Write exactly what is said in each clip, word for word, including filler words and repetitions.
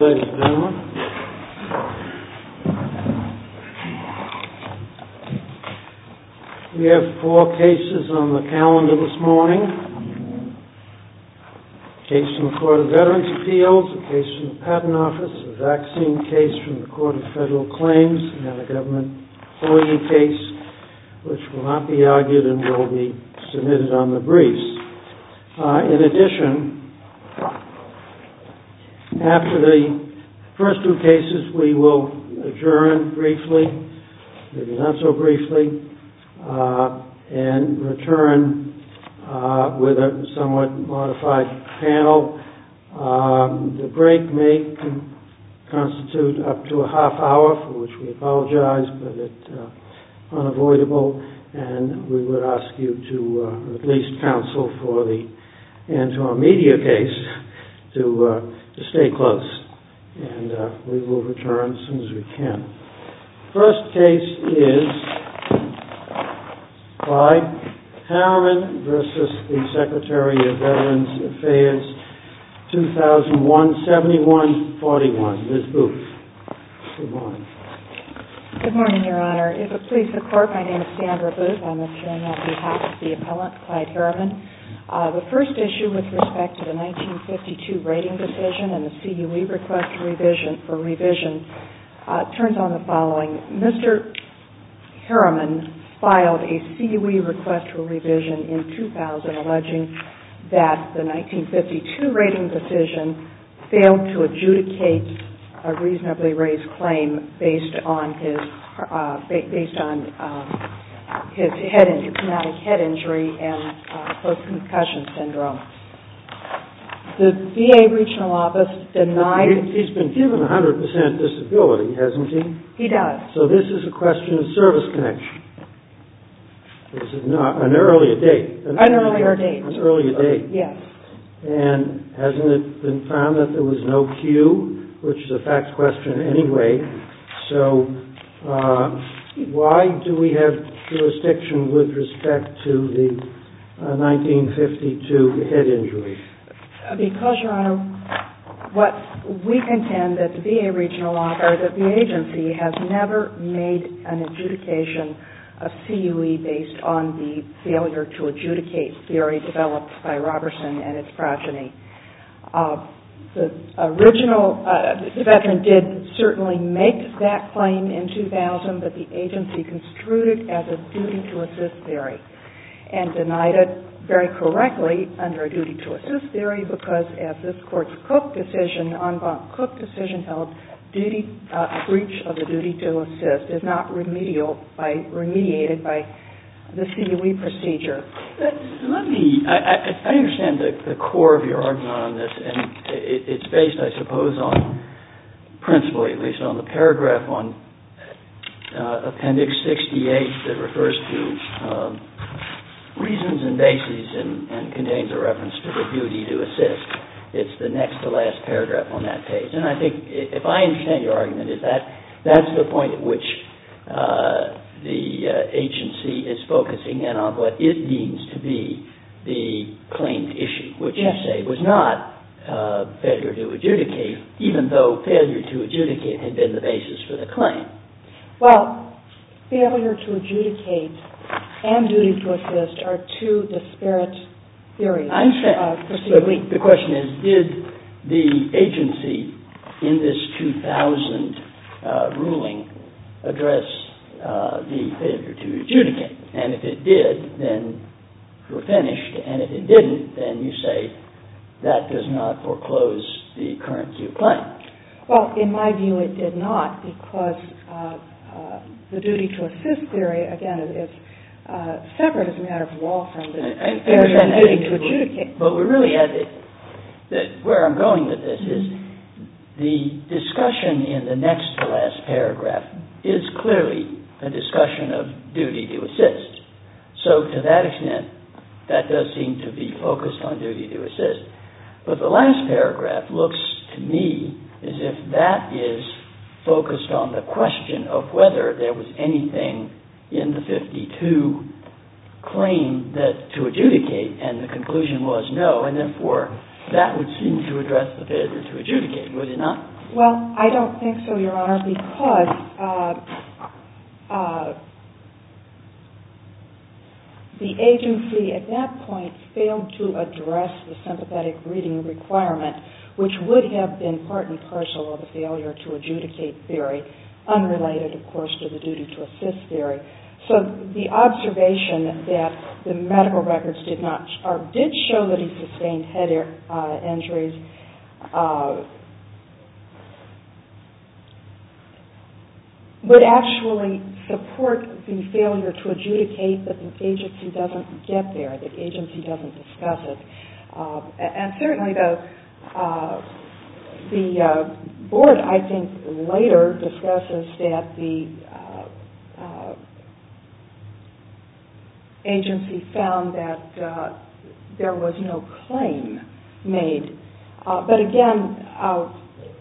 Ladies and gentlemen, we have four cases on the calendar this morning. A case from the Court of Veterans Appeals, a case from the Patent Office, a vaccine case from the Court of Federal Claims, and a government employee case which will not be argued and will be submitted on the briefs. Uh, in addition, after the first two cases, we will adjourn briefly, maybe not so briefly, uh, and return uh, with a somewhat modified panel. Uh, the break may con- constitute up to a half hour, for which we apologize, but it's uh, unavoidable, and we would ask you to uh, at least counsel for the Anton Media case to uh, to stay close, and uh, we will return as soon as we can. First case is Clyde Harriman versus the Secretary of Veterans Affairs, two thousand one, seventy-one forty-one. Miz Booth. Good morning. Good morning, Your Honor. If it pleases the Court, my name is Sandra Booth. I'm appearing on behalf of the appellant, Clyde Harriman. Uh, the first issue with respect to the nineteen fifty-two rating decision and the C U E request for revision, for revision uh, turns on the following. Mister Harriman filed a C U E request for revision in two thousand alleging that the nineteen fifty-two rating decision failed to adjudicate a reasonably raised claim based on his uh, based on uh, his head injury, traumatic head injury and uh, post-concussion syndrome. The V A regional office denied... He's been given one hundred percent disability, hasn't he? He does. So this is a question of service connection. This is not an earlier date. An, an earlier date. An earlier date. Yes. And hasn't it been found that there was no Q, which is a fact question anyway? So uh, why do we have jurisdiction with respect to the uh, nineteen fifty-two head injury? Because, Your Honor, what we contend that the V A regional office, that the agency has never made an adjudication of C U E based on the failure to adjudicate theory developed by Robertson and its progeny. Uh, the original, uh, the veteran did certainly make that claim in two thousand, but the agency construed it as a duty to assist theory and denied it very correctly under a duty to assist theory because, as this Court's Cook decision, en banc Cook decision held, duty, uh, breach of the duty to assist is not remedial by, remediated by the C U E procedure. Let me, I, I, I understand the, the core of your argument on this, and it, it's based, I suppose, on, principally at least, on the paragraph on uh, Appendix sixty-eight that refers to um, reasons and bases and, and contains a reference to the duty to assist. It's the next to last paragraph on that page. And I think, if I understand your argument, is that that's the point at which uh, the uh, agency is focusing in on what it deems to be the claimed issue, which yes. you say was not uh, failure to adjudicate, even though failure to adjudicate had been the basis for the claim. Well, failure to adjudicate and duty to assist are two disparate theories. I understand. Uh, but the question is, did the agency in this two thousand uh, ruling address uh, the failure to adjudicate? And if it did, then you're finished. And if it didn't, then you say that does not foreclose the current Q claim. Well, in my view, it did not, because uh, uh, the duty to assist theory, again, is uh, separate as a matter of law from the failure to adjudicate. But we're really at it. That where I'm going with this is the discussion in the next to last paragraph is clearly a discussion of duty to assist. So to that extent, that does seem to be focused on duty to assist. But the last paragraph looks to me as if that is focused on the question of whether there was anything in the fifty-two claim that to adjudicate, and the conclusion was no, and therefore that would seem to address the failure to adjudicate, would it not? Well, I don't think so, Your Honor, because uh, uh, the agency at that point failed to address the sympathetic reading requirement, which would have been part and parcel of the failure to adjudicate theory, unrelated, of course, to the duty to assist theory. So the observation that the medical records did not, or did show that he sustained head uh, injuries, uh, would actually support the failure to adjudicate, but the agency doesn't get there, the agency doesn't discuss it. Uh, and certainly the, uh, the uh, board, I think, later discusses that the uh, uh, agency found that uh, there was no claim made. Uh, but again, uh,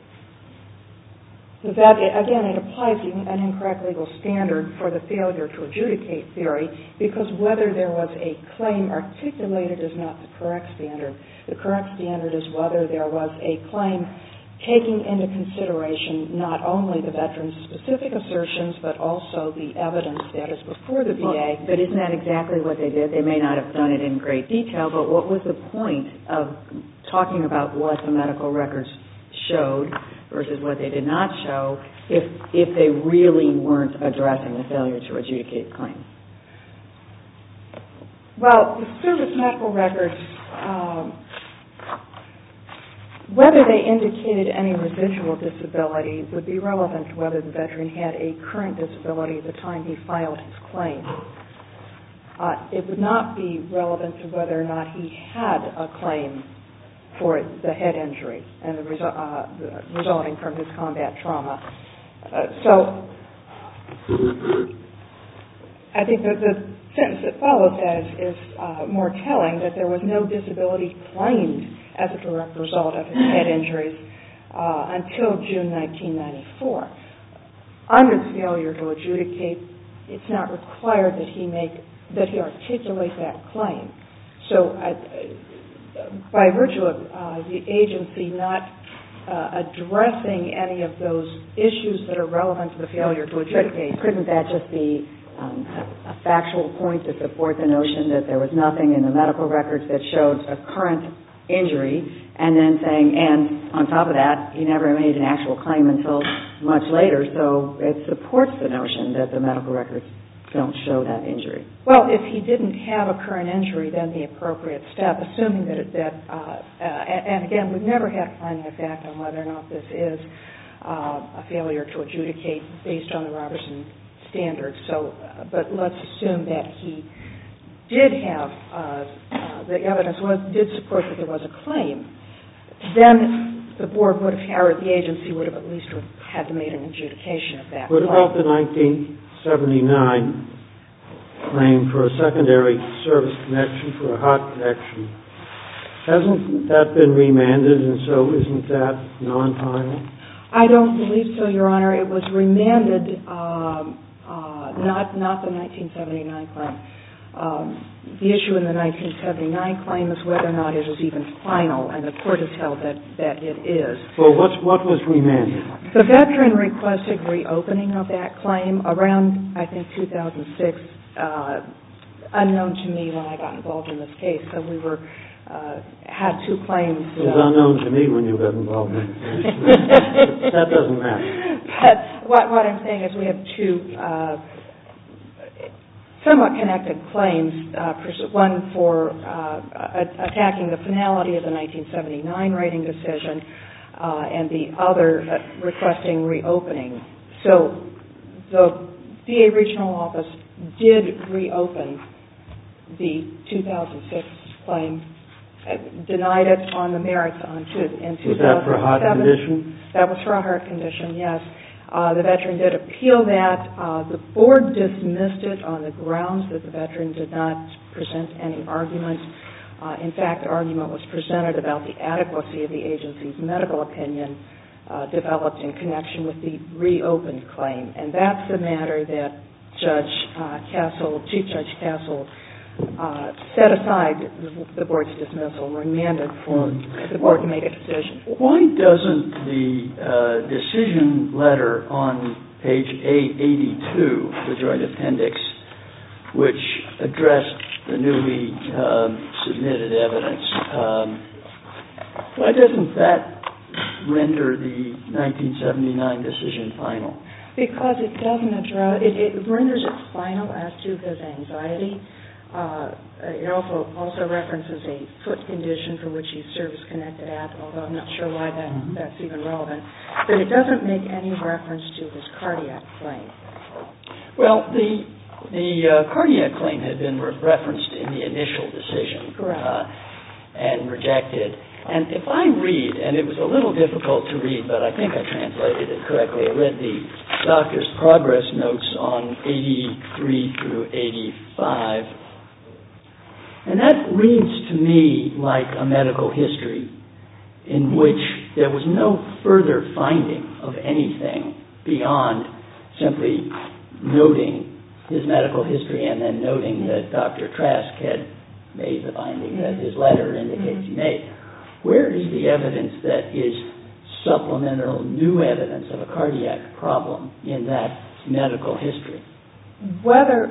That, again, it applies an incorrect legal standard for the failure to adjudicate theory, because whether there was a claim articulated is not the correct standard. The correct standard is whether there was a claim taking into consideration not only the veteran's specific assertions, but also the evidence that is before the V A. Well, but isn't that exactly what they did? They may not have done it in great detail, but what was the point of talking about what the medical records showed versus what they did not show if if they really weren't addressing the failure to adjudicate claims? Well, the service medical records, um, whether they indicated any residual disability would be relevant to whether the veteran had a current disability at the time he filed his claim. Uh, it would not be relevant to whether or not he had a claim for the head injury and the, resu- uh, the resulting from his combat trauma. Uh, so I think that the sentence that follows that is, is uh, more telling, that there was no disability claimed as a direct result of his head injuries uh, until June nineteen ninety-four. Under the failure to adjudicate, it's not required that he make that he articulate that claim. So I, by virtue of uh, the agency not uh, addressing any of those issues that are relevant to the failure to adjudicate. But couldn't that just be um, a factual point to support the notion that there was nothing in the medical records that showed a current injury, and then saying, and on top of that, he never made an actual claim until much later, so it supports the notion that the medical records don't show that injury. Well, if he didn't have a current injury, then the appropriate step, assuming that, it, that uh, uh, and, and again, we've never had finding a fact on whether or not this is uh, a failure to adjudicate based on the Robertson standard. So, uh, but let's assume that he did have, uh, uh, the evidence was, did support that there was a claim, then the board would have, or the agency would have at least had to make an adjudication of that. What claim. about the nineteen seventy-nine claim for a secondary service connection for a heart connection? Hasn't that been remanded, and so isn't that non-final? I don't believe so, Your Honor. It was remanded, um, uh, not not the nineteen seventy-nine claim. Um, the issue in the nineteen seventy-nine claim is whether or not it is even final, and the court has held that, that it is. Well, what's, what was remanded? The veteran requested reopening of that claim around, I think, two thousand six, uh, unknown to me when I got involved in this case. So we were uh, had two claims. It was uh, unknown to me when you got involved in it. That doesn't matter. But what, what I'm saying is we have two uh, somewhat connected claims, uh, one for uh, attacking the finality of the nineteen seventy-nine rating decision, uh, and the other uh, requesting reopening. So the V A regional office did reopen the two thousand six claim, uh, denied it on the merits on two, in two thousand seven. Was that for a heart condition? That was for a heart condition, yes. Uh, the veteran did appeal that. Uh, the board dismissed it on the grounds that the veteran did not present any argument. Uh, in fact, the argument was presented about the adequacy of the agency's medical opinion uh, developed in connection with the reopened claim. And that's the matter that Judge uh, Castle, Chief Judge Castle, uh, set aside the, the board's dismissal, remanded for the board to make a decision. Why doesn't the uh, decision letter on page A eighty-two, the joint appendix, which addressed the newly um, submitted evidence, um, why doesn't that render the nineteen seventy-nine decision final? Because it doesn't address, it, it renders it final as to his anxiety. Uh, it also also references a foot condition for which he's service-connected at, although I'm not sure why that, mm-hmm. that's even relevant. But it doesn't make any reference to his cardiac claim. Well, the the uh, cardiac claim had been re- referenced in the initial decision. Correct. Uh, and rejected. And if I read, and it was a little difficult to read, but I think I translated it correctly, I read the doctor's progress notes on eighty-three through eighty-five, and that reads to me like a medical history in which there was no further finding of anything beyond simply noting his medical history and then noting that Doctor Trask had made the finding that his letter indicates he made. Where is the evidence that is supplemental new evidence of a cardiac problem in that medical history? Whether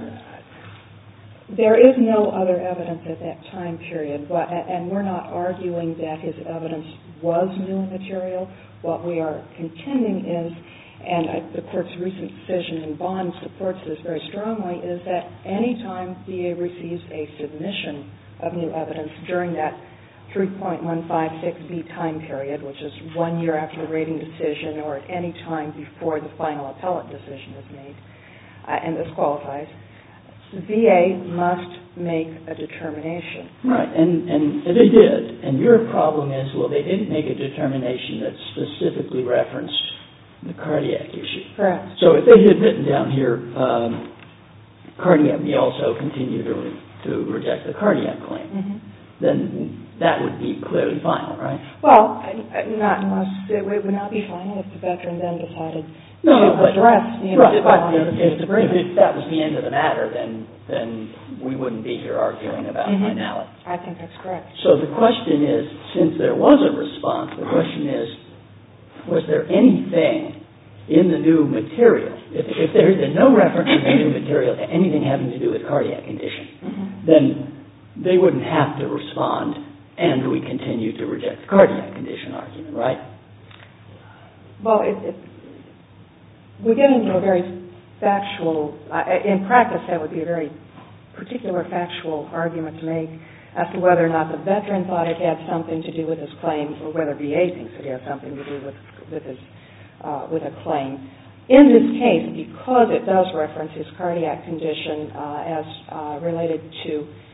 there is no other evidence at that time period, and we're not arguing that his evidence was new material. What we are contending is, and the Court's recent decision in Bond supports this very strongly, is that any time V A receives a submission of new evidence during that three point one five six B time period, which is one year after the rating decision or at any time before the final appellate decision is made, uh, and this qualifies, V A must make a determination. Right, and, and they did. And your problem is, well, they didn't make a determination that specifically referenced the cardiac issue. Correct. So if they had written down here, um, cardiac, we also continue to, to reject the cardiac claim, mm-hmm. then that would be clearly final, right? Well, not unless it would not be final if the veteran then decided no, to but, address the right, but if, if, disagreement. if that was the end of the matter, then then we wouldn't be here arguing about mm-hmm. finality. I think that's correct. So the question is, since there was a response, the question is, was there anything in the new material, if, if there had been no reference in the new material to anything having to do with cardiac condition, mm-hmm. then they wouldn't have to respond, and we continue to reject the cardiac condition argument, right? Well, it, it, we get into a very factual, uh, in practice that would be a very particular factual argument to make as to whether or not the veteran thought it had something to do with his claim or whether V A thinks it has something to do with, with, his, uh, with a claim. In this case, because it does reference his cardiac condition uh, as uh, related to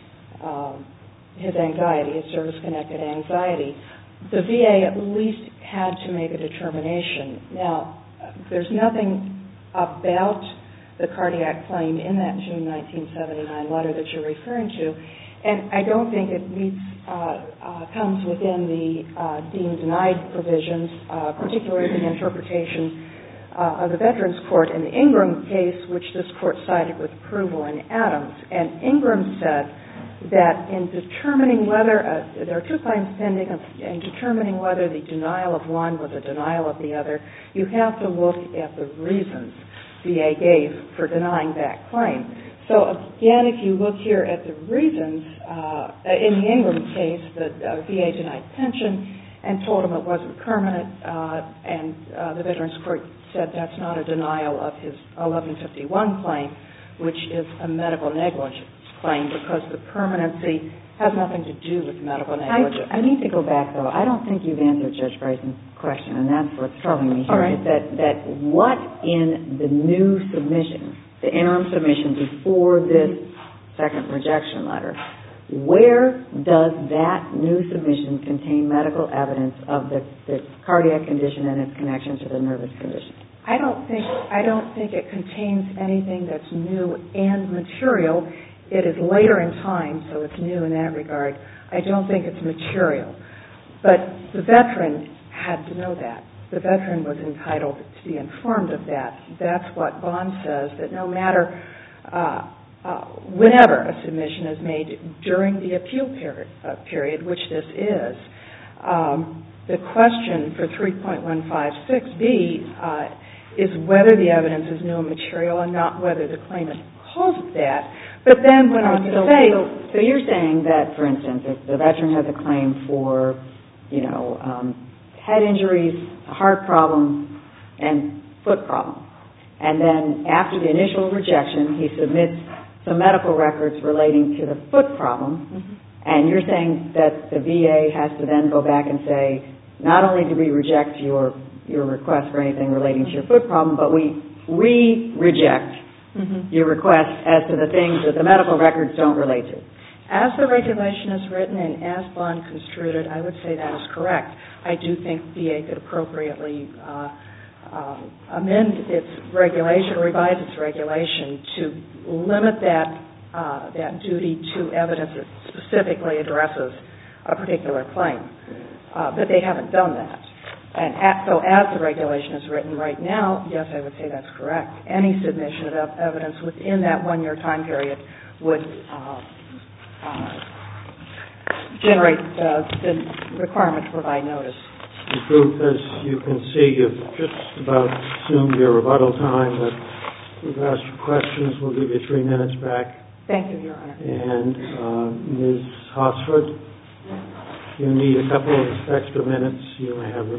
uh, his anxiety, his service-connected anxiety, the V A at least had to make a determination. Now, there's nothing about the cardiac claim in that June nineteen seventy-nine letter that you're referring to, and I don't think it meets, uh, uh, comes within the uh, deemed denied provisions, uh, particularly the interpretation uh, of the Veterans Court in the Ingram case, which this court cited with approval in Adams. And Ingram said that in determining whether, uh, there are two claims pending, in determining whether the denial of one was a denial of the other, you have to look at the reasons V A gave for denying that claim. So again, if you look here at the reasons, uh, in the Ingram case, the uh, V A denied pension and told him it wasn't permanent, uh, and uh, the Veterans Court said that's not a denial of his eleven fifty-one claim, which is a medical negligence claim because the permanency has nothing to do with medical negligence. I, I need to go back, though. I don't think you've answered Judge Bryson's question, and that's what's troubling me here. All right. Is that, that what in the new submission, the interim submission before this second rejection letter, where does that new submission contain medical evidence of the, the cardiac condition and its connection to the nervous condition? I don't think I don't think it contains anything that's new and material. It is later in time, so it's new in that regard. I don't think it's material. But the veteran had to know that. The veteran was entitled to be informed of that. That's what Bond says, that no matter uh, uh, whenever a submission is made during the appeal period, uh, period which this is, um, the question for three point one five six B uh, is whether the evidence is new and material and not whether the claimant calls it that. But then went on to so, say... So, so you're saying that, for instance, if the veteran has a claim for, you know, um, head injuries, a heart problem, and foot problem, and then after the initial rejection, he submits some medical records relating to the foot problem, mm-hmm. and you're saying that the V A has to then go back and say, not only do we reject your your request for anything relating to your foot problem, but we re-reject mm-hmm. your request as to the things that the medical records don't relate to. As the regulation is written and as Bond construed it, I would say that is correct. I do think V A could appropriately uh, uh, amend its regulation, revise its regulation to limit that uh, that duty to evidence that specifically addresses a particular claim. Uh, but they haven't done that. And at, so as the regulation is written right now, yes, I would say that's correct. Any submission of evidence within that one-year time period would uh, uh, generate uh, the requirement to provide notice. Miz Booth, as you can see, you've just about consumed your rebuttal time, but we've asked you questions. We'll give you three minutes back. Thank you, Your Honor. And uh, Miz Hosford, you need a couple of extra minutes. You may have them.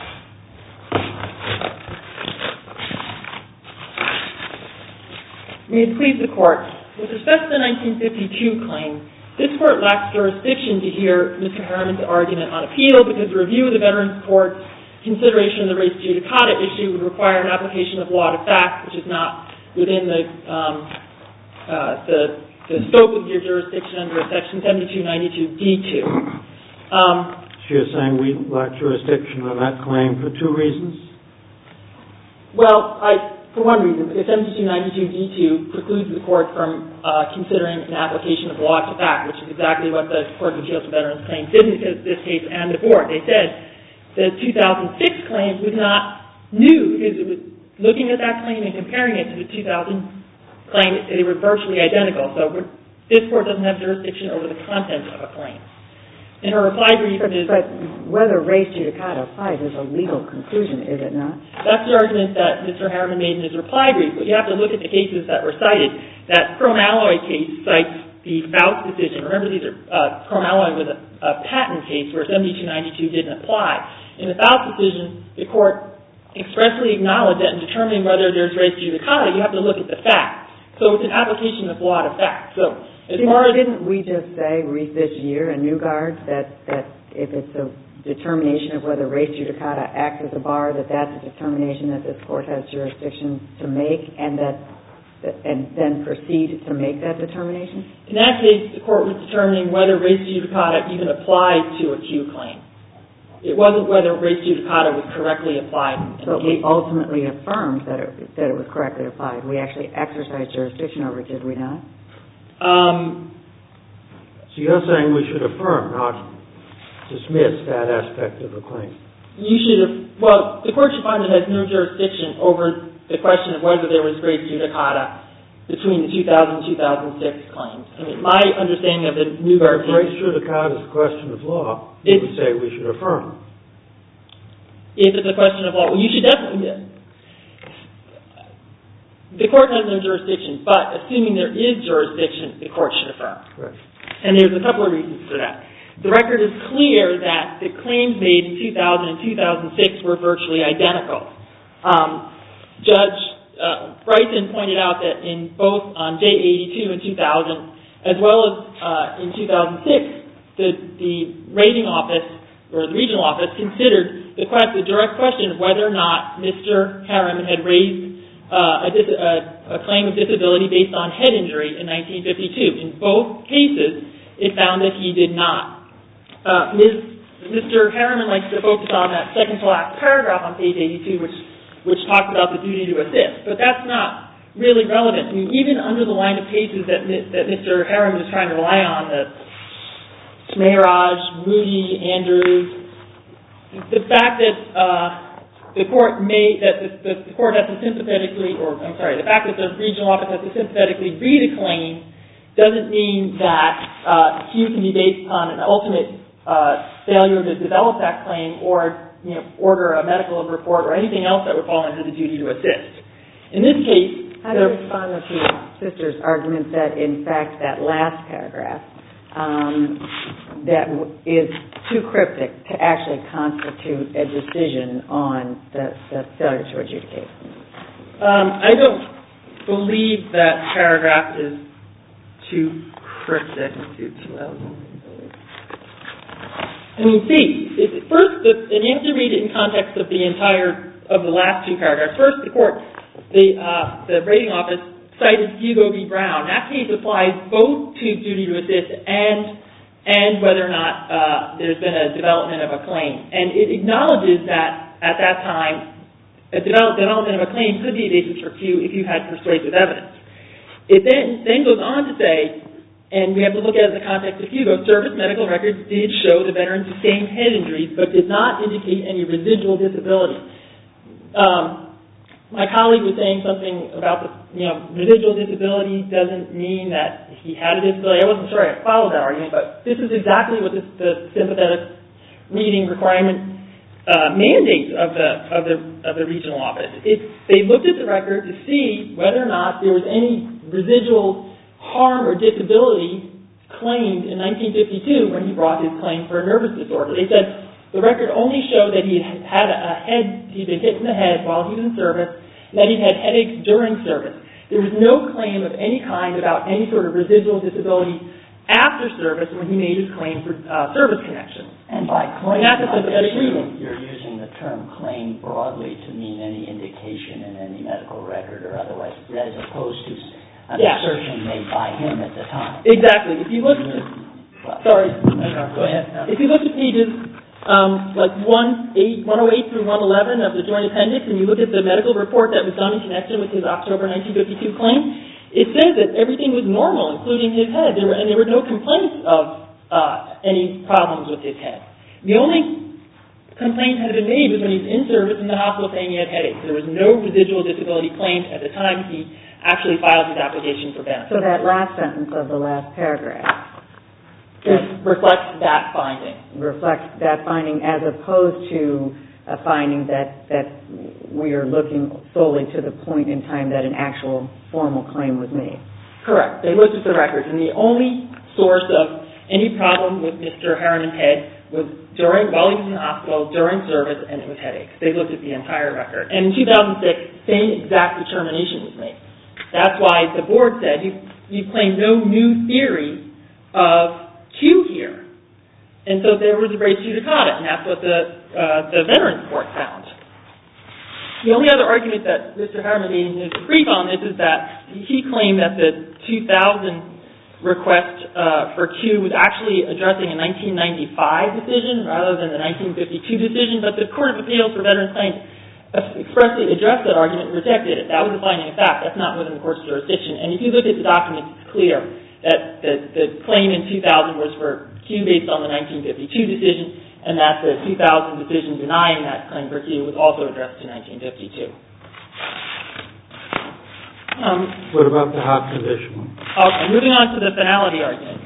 May it please the Court, with respect to the nineteen fifty-two claim, this Court lacks jurisdiction to hear Mister Harriman's argument on appeal because the review of the Veterans Court's consideration of the res judicata issue would require an application of law to fact, which is not within the um, uh, the, the scope of your jurisdiction under Section seventy-two ninety-two D two. Um, so you're saying we lack jurisdiction on that claim for two reasons? Well, I... For one reason, because seventy-two ninety-two D two precludes the Court from uh, considering an application of law to fact, which is exactly what the Court of Appeals for Veterans Claims did in this case and the Board. They said the two thousand six claim was not new because it was looking at that claim and comparing it to the two thousand claim, they were virtually identical. So this Court doesn't have jurisdiction over the content of a claim. In her reply brief... But, but whether res judicata applies is a legal conclusion, is it not? That's the argument that Mister Harriman made in his reply brief, but you have to look at the cases that were cited. That chrome alloy case cites the Faust decision. Remember, these are uh, chrome alloy was a, a patent case where seventy-two ninety-two didn't apply. In the Faust decision, the Court expressly acknowledged that in determining whether there's res judicata, you have to look at the facts. So it's an application of law to fact. So as didn't, far as didn't we just say this year in Newgard that, that if it's a determination of whether res judicata acts as a bar, that that's a determination that this Court has jurisdiction to make, and that and then proceed to make that determination? In that case, the Court was determining whether res judicata even applied to a Q claim. It wasn't whether res judicata was correctly applied. But we ultimately affirmed that it, that it was correctly applied. We actually exercised jurisdiction over it, did we not? Um, so you're saying we should affirm, not dismiss that aspect of the claim? You should have, well, the Court should find it has no jurisdiction over the question of whether there was res judicata between the two thousand and two thousand six claims. I mean, my understanding of the Newgard case... Res judicata is a question of law. You would say we should affirm. If it's a question of law, well, you should definitely... The Court has no jurisdiction, but assuming there is jurisdiction, the Court should affirm. Right. And there's a couple of reasons for that. The record is clear that the claims made in two thousand and two thousand six were virtually identical. Um, Judge uh, Bryson pointed out that in both on J eighty-two in two thousand, as well as uh, in two thousand six, the, the rating office, or the regional office, considered the, quest, the direct question of whether or not Mister Harriman had raised Uh, a, dis- a, a claim of disability based on head injury in nineteen fifty-two. In both cases, it found that he did not. Uh, Miz Mister Harriman likes to focus on that second to last paragraph on page eighty-two, which which talks about the duty to assist, but that's not really relevant. I mean, even under the line of cases that that Mister Harriman is trying to rely on, the Smayraj, Moody, Andrews, the fact that uh, the court may, that the, the, the court has to sympathetically, or I'm sorry, the fact that the regional office has to sympathetically read a claim doesn't mean that uh, Q can be based on an ultimate uh, failure to develop that claim or, you know, order a medical report or anything else that would fall under the duty to assist. In this case, how do you respond to your sister's argument that, in fact, that last paragraph um, that w- is too cryptic to actually constitute a decision on the, the failure to adjudicate? Um, I don't believe that paragraph is too cryptic. I mean, see, it, first, the, and you have to read it in context of the entire, of the last two paragraphs. First, the court, the, uh, the rating office cited Hugo v. Brown. That case applies both to duty to assist and and whether or not uh, there's been a development of a claim. And it acknowledges that at that time, a develop, development of a claim could be a basis for Q if you had persuasive evidence. It then, then goes on to say, and we have to look at it in the context of Hugo, service medical records did show the veteran sustained head injuries, but did not indicate any residual disability. Um, My colleague was saying something about the, you know, residual disability doesn't mean that he had a disability. I wasn't sure I followed that argument, but this is exactly what this, the sympathetic reading requirement uh, mandates of the of the of the regional office. It, they looked at the record to see whether or not there was any residual harm or disability claimed in nineteen fifty-two when he brought his claim for a nervous disorder. They said the record only showed that he had a head, he'd been hit in the head while he was in service, that he had headaches during service. There was no claim of any kind about any sort of residual disability after service when he made his claim for uh, service connection. And by claim, and that's a sympathetic reading. You're using the term claim broadly to mean any indication in any medical record or otherwise, as opposed to an yeah. assertion made by him at the time. Exactly. If you look, Well, sorry, go ahead. If you look at pages Um, like one oh eight through one eleven of the Joint Appendix, and you look at the medical report that was done in connection with his October nineteen fifty-two claim, it says that everything was normal, including his head, there were, and there were no complaints of uh, any problems with his head. The only complaint that had been made was when he was in service in the hospital saying he had headaches. There was no residual disability claimed at the time he actually filed his application for benefits. So that last sentence of the last paragraph It reflects that finding. reflects that finding as opposed to a finding that, that we are looking solely to the point in time that an actual formal claim was made. Correct. They looked at the records, and the only source of any problem with Mister Harriman's head was during, while he was in the hospital, during service, and it was headaches. They looked at the entire record. And in two thousand six, same exact determination was made. That's why the board said you, you claim no new theory of Q here. And so there was a res judicata, and that's what the uh, the Veterans Court found. The only other argument that Mister Harriman made in his brief on this is that he claimed that the two thousand request uh, for Q was actually addressing a nineteen ninety-five decision rather than the nineteen fifty-two decision, but the Court of Appeals for Veterans Claims expressly addressed that argument and rejected it. That was a finding of fact. That's not within the court's jurisdiction. And if you look at the documents, it's clear that the, the claim in two thousand was for Q based on the nineteen fifty-two decision, and that the two thousand decision denying that claim for Q was also addressed to nineteen fifty-two. Um, What about the heart condition? okay, moving on to the finality argument.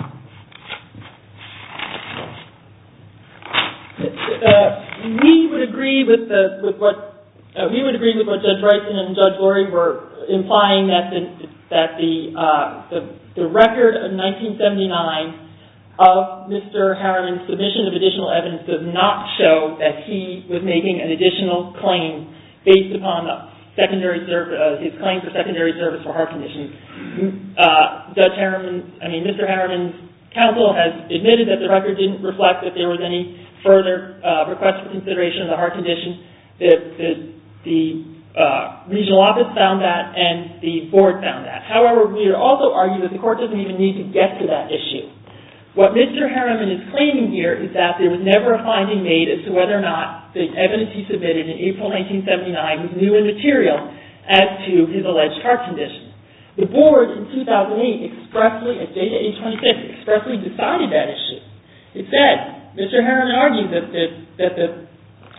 Uh, we would agree with the with what uh, we would agree with what Judge Bryson and Judge Lurie were implying that the that the uh, the the record of nineteen seventy-nine of Mister Harriman's submission of additional evidence does not show that he was making an additional claim based upon the secondary service, uh, his claim for secondary service for heart conditions. Uh, Judge Harriman, I mean, Mister Harriman's counsel has admitted that the record didn't reflect that there was any further uh, request for consideration of the heart condition. The, the, the uh, regional office found that, and the board found that. However, we would also argue that the court doesn't even need to get to that issue. What Mister Harriman is claiming here is that there was never a finding made as to whether or not the evidence he submitted in April nineteen seventy-nine was new and material as to his alleged heart condition. The board in two thousand eight expressly, at data eight twenty-six, expressly decided that issue. It said, Mister Harriman argued that the, that the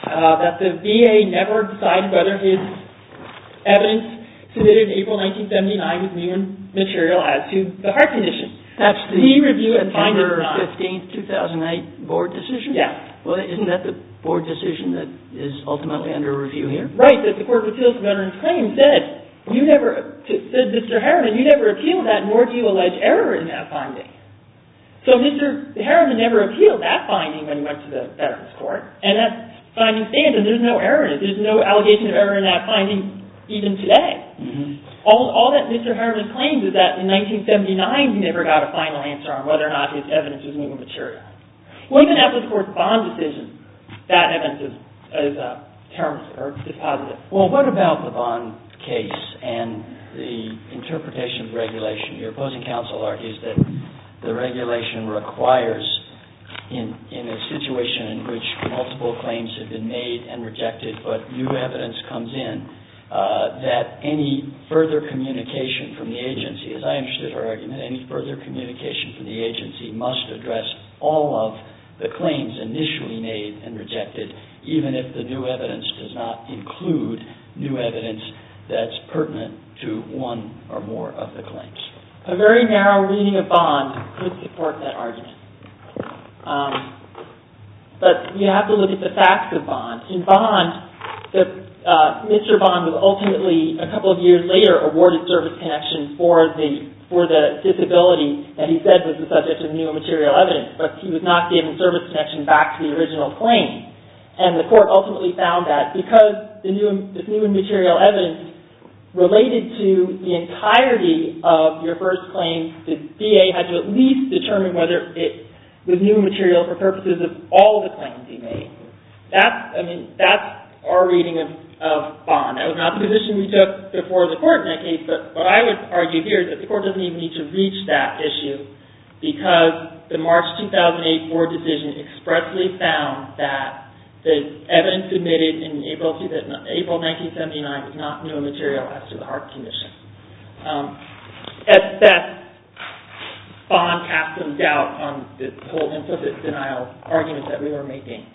uh, that the V A never decided whether his evidence submitted in April nineteen seventy-nine was new material as to the heart condition. That's the review and findings September fifteenth, two thousand eight board decision? Yes. Well, isn't that the board decision that is ultimately under review here? Right, that the Court of Appeals for Veterans Claims said, you never, said Mister Harriman, you never appealed that, nor do you allege error in that finding. So Mister Harriman never appealed that finding when he went to the Veterans Court, and that finding stands, and there's no error in it. There's no allegation of error in that finding even today. Mm-hmm. All, all that Mister Harriman claims is that in nineteen seventy-nine he never got a final answer on whether or not his evidence was new material. Well, even after the Court's bond decision, that evidence is, is uh, termed or dispositive. Well, what about the bond case and the interpretation of regulation? Your opposing counsel argues that the regulation requires, in, in a situation in which multiple claims have been made and rejected, but new evidence comes in, uh, that any further communication from the agency, as I understood her argument, any further communication from the agency must address all of the claims initially made and rejected, even if the new evidence does not include new evidence that's pertinent to one or more of the claims. A very narrow reading of bond could support that argument. Um, but you have to look at the facts of bond. In bond, the, uh, Mister Bond was ultimately, a couple of years later, awarded service connection for the for the disability that he said was the subject of new material evidence, but he was not given service connection back to the original claim. And the Court ultimately found that because the new, this new material evidence related to the entirety of your first claim, the V A had to at least determine whether it was new material for purposes of all the claims he made. That's, I mean, that's our reading of, of bond. That was not the position we took before the Court in that case, but what I would argue here is that the Court doesn't even need to reach that issue because the March two thousand eight board decision expressly found that the evidence submitted in April, April nineteen seventy-nine was not new material as to the heart condition. Um, at best, bond cast some doubt on the whole implicit denial argument that we were making.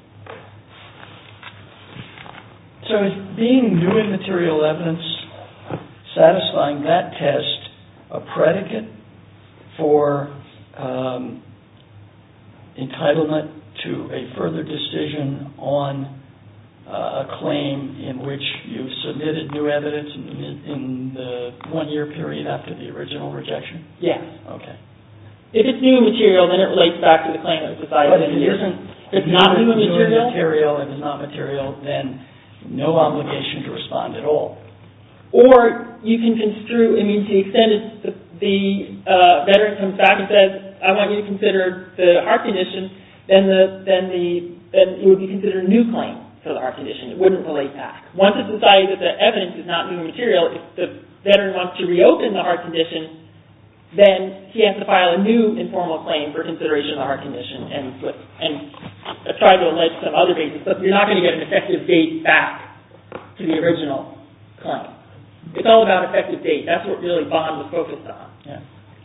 So is being new and material evidence satisfying that test a predicate for um, entitlement to a further decision on uh, a claim in which you submitted new evidence in, in the one-year period after the original rejection? Yes. Okay. If it's new material, then it relates back to the claim that was decided. But if it isn't, if it's not new material, material and is not material, then no obligation to respond at all. Or you can construe, I mean, to the extent it's the, the uh, veteran comes back and says, I want you to consider the heart condition, then the then the then it would be considered a new claim for the heart condition. It wouldn't relate back. Once it's decided that the evidence is not new material, if the veteran wants to reopen the heart condition, then he has to file a new informal claim for consideration of the heart condition and and try to allege some other basis. But you're not going to get an effective date back to the original claim. It's all about effective date. That's what really bond was focused on. Yeah.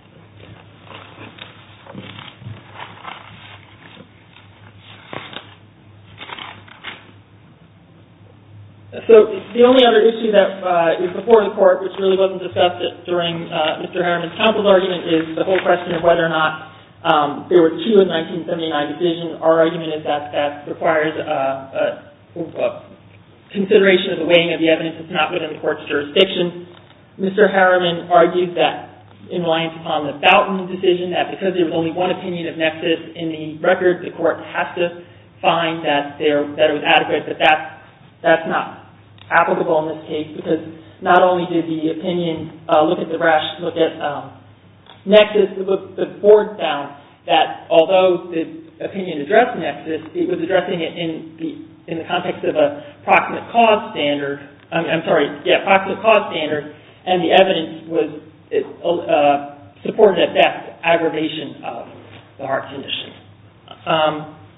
So the only other issue that uh, is before the Court, which really wasn't discussed during uh, Mister Harriman's counsel's argument, is the whole question of whether or not um, there was two in the nineteen seventy-nine decision. Our argument is that that requires uh, a, a consideration of the weighing of the evidence that's not within the Court's jurisdiction. Mister Harriman argued that, in reliance upon the Boughton decision, that because there was only one opinion of nexus in the record, the Court has to find that there that it was adequate, but that's that's not applicable in this case, because not only did the opinion uh, look at the rash, look at um, nexus, the, the board found that although the opinion addressed nexus, it was addressing it in the in the context of a proximate cause standard. I'm, I'm sorry, yeah, proximate cause standard, and the evidence was uh, supported at best aggravation of the heart condition. Um,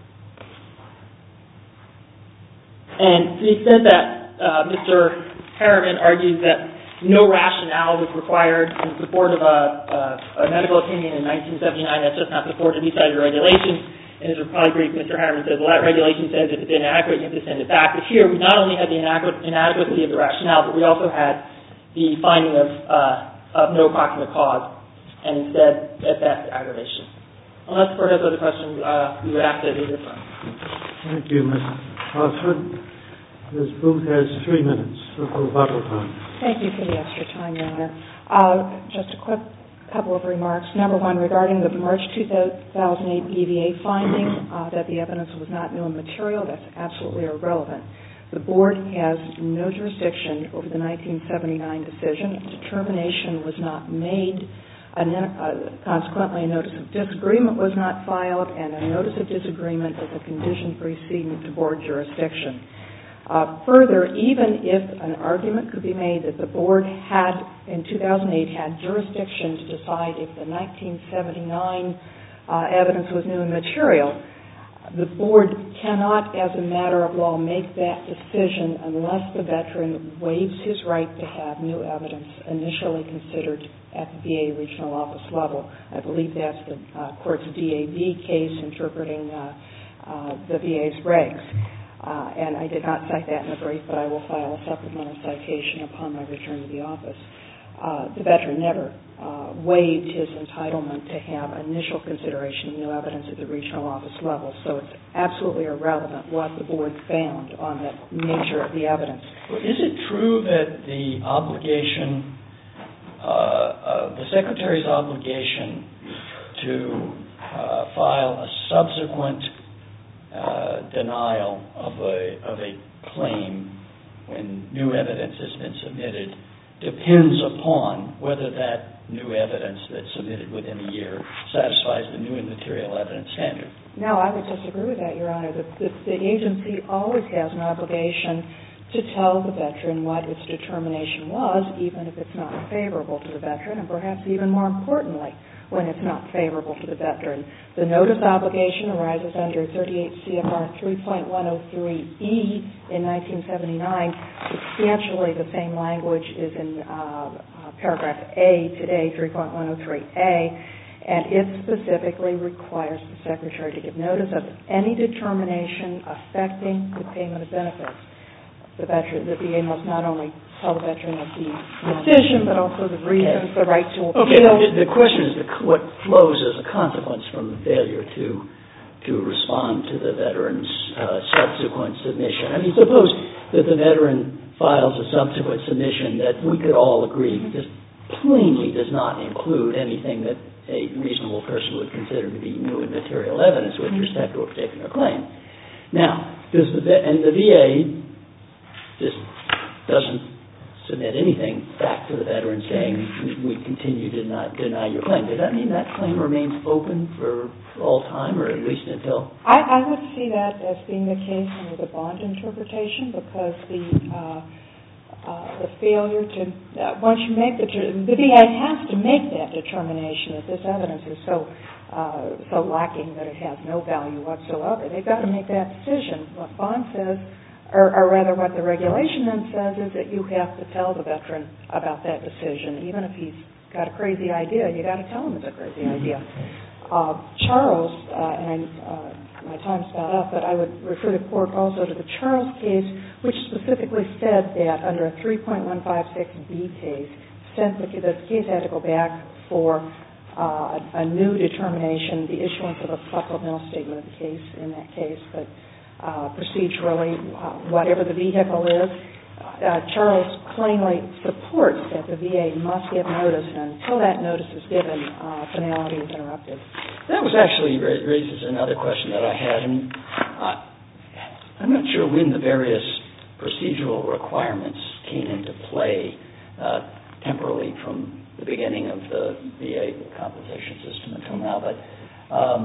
and to the extent that Uh, Mister Harriman argues that no rationale was required in support of a, a, a medical opinion in nineteen seventy-nine. That's just not supported beside the regulation. In his reply brief, Mister Harriman says, well, that regulation says if it's inadequate, you have to send it back. But here, we not only had the inadequate, inadequacy of the rationale, but we also had the finding of, uh, of no proximate cause, and instead, at best, aggravation. Unless the court has other questions, uh, we would ask that it be affirmed. Thank you, Miz Osford. Miz Booth has three minutes of rebuttal time. Thank you for the extra time, Your Honor. Uh, just a quick couple of remarks. Number one, regarding the March two thousand eight B V A finding uh, that the evidence was not new and material, that's absolutely irrelevant. The Board has no jurisdiction over the nineteen seventy-nine decision. A determination was not made. And then, uh, consequently, a notice of disagreement was not filed, and a notice of disagreement is a condition preceding to Board jurisdiction. Uh, further, even if an argument could be made that the Board had, in two thousand eight, had jurisdiction to decide if the nineteen seventy-nine uh, evidence was new and material, the Board cannot, as a matter of law, make that decision unless the veteran waives his right to have new evidence initially considered at the V A regional office level. I believe that's the uh, court's D A V case interpreting uh, uh, the V A's regs. Uh, and I did not cite that in the brief, but I will file a supplemental citation upon my return to the office. Uh, the veteran never uh, waived his entitlement to have initial consideration of new evidence at the regional office level, so it's absolutely irrelevant what the Board found on the nature of the evidence. Well, is it true that the obligation, uh, uh, the Secretary's obligation to uh, file a subsequent uh, denial of a, of a claim when new evidence has been submitted depends upon whether that new evidence that's submitted within a year satisfies the new and material evidence standard? No, I would disagree with that, Your Honor. The, the, the agency always has an obligation to tell the veteran what its determination was, even if it's not favorable to the veteran, and perhaps even more importantly, when it's not favorable to the veteran. The notice obligation arises under thirty-eight C F R three point one oh three E in nineteen seventy-nine. Substantially the same language is in uh, uh, paragraph A today, three point one oh three A, and it specifically requires the Secretary to give notice of any determination affecting the payment of benefits. The veteran, the V A must not only tell the veteran of the decision, but also the reasons, okay. the right to appeal. Okay. The question is the, what flows as a consequence from the failure to to respond to the veteran's uh, subsequent submission. I mean, suppose that the veteran files a subsequent submission that we could all agree just plainly does not include anything that a reasonable person would consider to be new and material evidence with respect to a particular claim. Now, does the and the V A just doesn't submit anything back to the veteran saying we continue to not deny your claim. Does that mean that claim remains open for all time, or at least until? I, I would see that as being the case under the bond interpretation, because the uh, uh, the failure to uh, once you make the the V A has to make that determination that this evidence is so uh, so lacking that it has no value whatsoever. They've got to make that decision. What bond says. Or, or rather, what the regulation then says is that you have to tell the veteran about that decision. Even if he's got a crazy idea, you got to tell him it's a crazy idea. Uh, Charles, uh, and I, uh, my time's about up, but I would refer the court also to the Charles case, which specifically said that under a three point one five six B case, sent the, the case had to go back for uh, a, a new determination, the issuance of a supplemental statement of the case in that case, but Uh, procedurally, uh, whatever the vehicle is, uh, Charles plainly supports that the V A must give notice, and until that notice is given, uh, finality is interrupted. That was actually raises another question that I had, and uh, I'm not sure when the various procedural requirements came into play uh, temporally from the beginning of the V A compensation system until now, but um,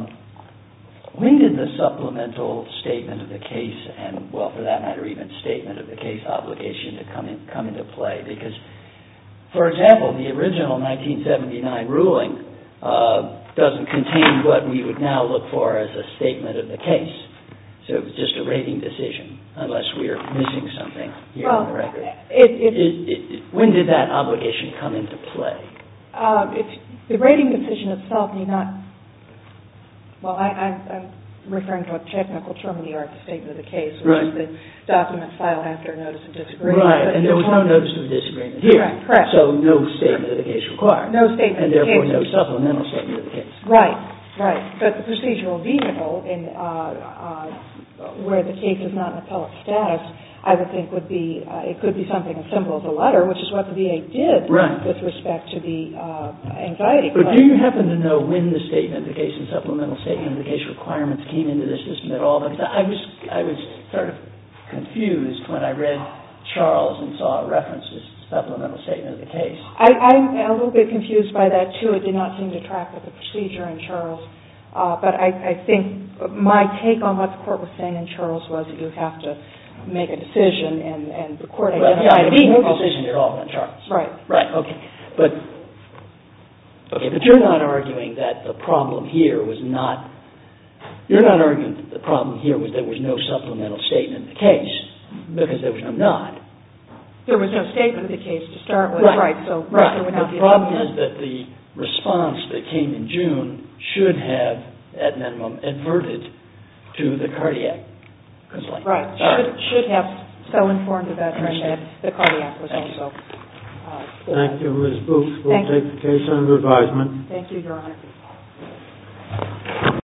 when did the supplemental statement of the case and, well, for that matter, even statement of the case obligation to come in, come into play? Because, for example, the original nineteen seventy-nine ruling uh, doesn't contain what we would now look for as a statement of the case. So it was just a rating decision, unless we are missing something here well, on the record. It, it, it, it, when did that obligation come into play? Uh, if the rating decision itself need not. Well, I, I, I'm referring to a technical term of the art, the statement of the case, which Right. is the document filed after a notice of disagreement. Right, But and there was no notice of disagreement here. Correct, correct. So no statement of the case required. No statement And of the therefore case. no supplemental statement of the case. Right, right. But the procedural vehicle in, uh, uh, where the case is not in appellate status, I would think would be, uh, it could be something as simple as a letter, which is what the V A did Right. with respect to the uh, anxiety But claim. do you happen to know when the statement of the case and supplemental statement of the case requirements came into the system at all? Because I was I was sort of confused when I read Charles and saw a reference to supplemental statement of the case. I, I'm a little bit confused by that too. It did not seem to track with the procedure in Charles. Uh, but I, I think my take on what the court was saying in Charles was that you have to make a decision, and, and the court Well, yeah, identified there was no vehicle. decision at all on Charles. Right. Right, okay. But, okay, but you're not arguing that the problem here was not, you're not arguing that the problem here was there was no supplemental statement of the case, because there was no nod. There was no statement of the case to start with, Right. right? So Right. there would not be The a problem is supplement. that the response that came in June should have, at minimum, adverted to the cardiac complaint. Right. All Should, should have so informed the veteran that the cardiac was Thank you. also. Uh, Thank you, Miz Booth. We'll Thank you. take the case under advisement. Thank you, Your Honor.